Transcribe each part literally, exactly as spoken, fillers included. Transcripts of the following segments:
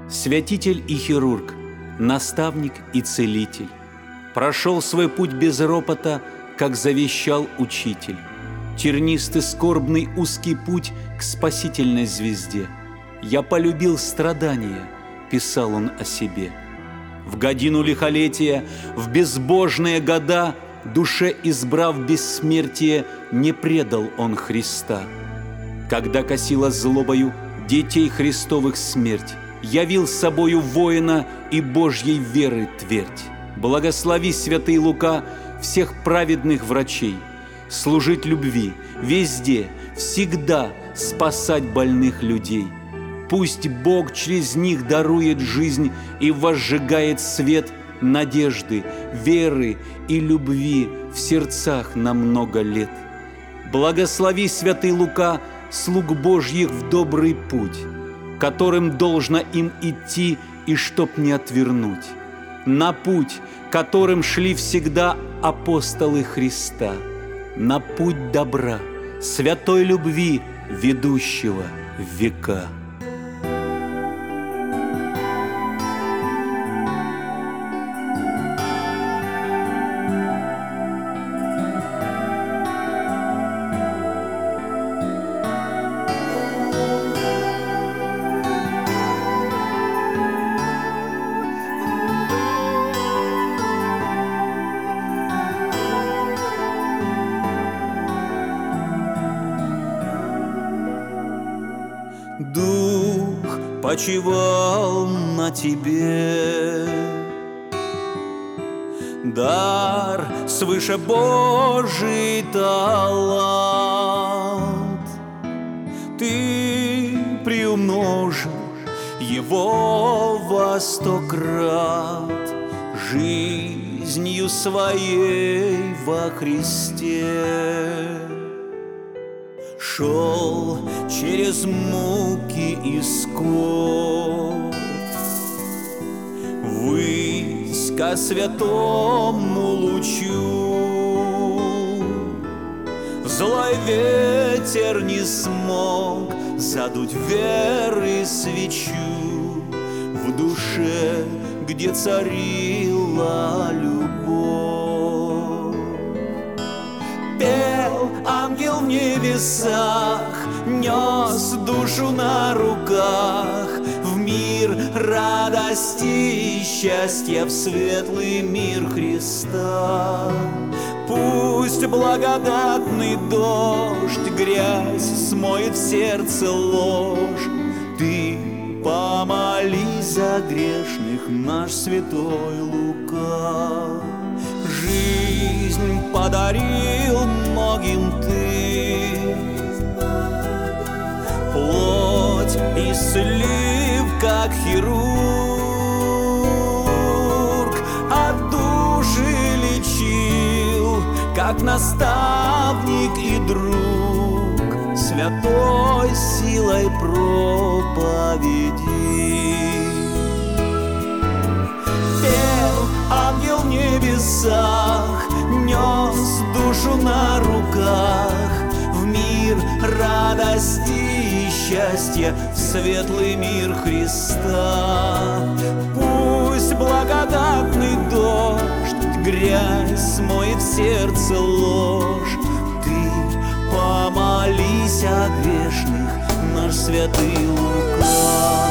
Святитель и хирург, наставник и целитель, прошел свой путь без ропота, как завещал учитель. Тернистый, скорбный, узкий путь к спасительной звезде. «Я полюбил страдания», — писал он о себе. В годину лихолетия, в безбожные года, душе избрав бессмертие, не предал он Христа. Когда косила злобою детей Христовых смерть, явил собою воина и Божьей веры твердь. Благослови, святый Лука, всех праведных врачей, служить любви, везде, всегда спасать больных людей. Пусть Бог через них дарует жизнь и возжигает свет надежды, веры и любви в сердцах на много лет. Благослови, святый Лука, слуг Божьих в добрый путь, которым должно им идти и чтоб не отвернуть, на путь, которым шли всегда апостолы Христа, на путь добра, святой любви, ведущего в века. Дух почивал на тебе, дар свыше Божий талант. Ты приумножил его во сто крат жизнью своей во Христе. Шел через муки и скорбь ввысь ко святому лучу. Злой ветер не смог задуть веры свечу в душе, где царила любовь. Пел ангел в небесах, нес душу на руках в мир радости и счастья, в светлый мир Христа. Пусть благодатный дождь грязь смоет в сердце ложь. Ты помолись за грешных, наш святой Лука. Жизнь подарил многим ты, плоть исцелив, как хирург, от души лечил, как наставник и друг, святой силой проповеди. Пел ангел в небесах, нес душу на руках в мир радости и счастья, в светлый мир Христа. Пусть благодатный дождь грязь смоет в сердце ложь. Ты помолись о грешных, наш святый Лука.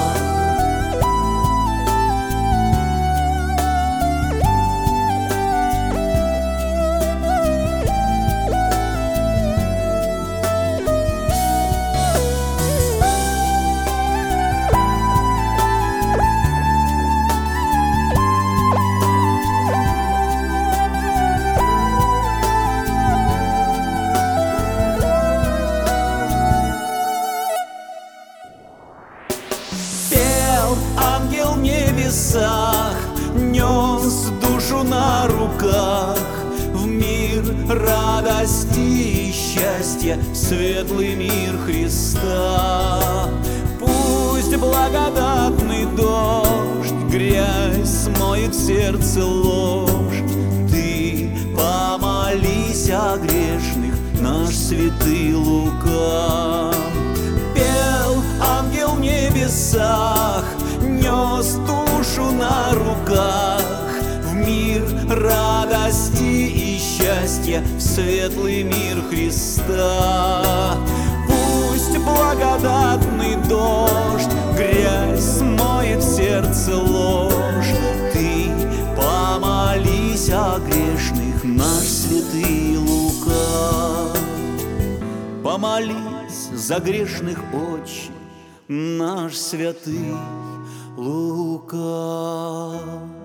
Нес душу на руках в мир радости и счастья, в светлый мир Христа. Пусть благодатный дождь грязь смоет в сердце ложь. Ты помолись о грешных, наш святый Лука. Пел ангел в небесах, нес руках в мир радости и счастья, в светлый мир Христа. Пусть благодатный дождь грязь смоет в сердце ложь. Ты помолись о грешных, наш святый Лука. Помолись за грешных, Отче, наш святый Лука.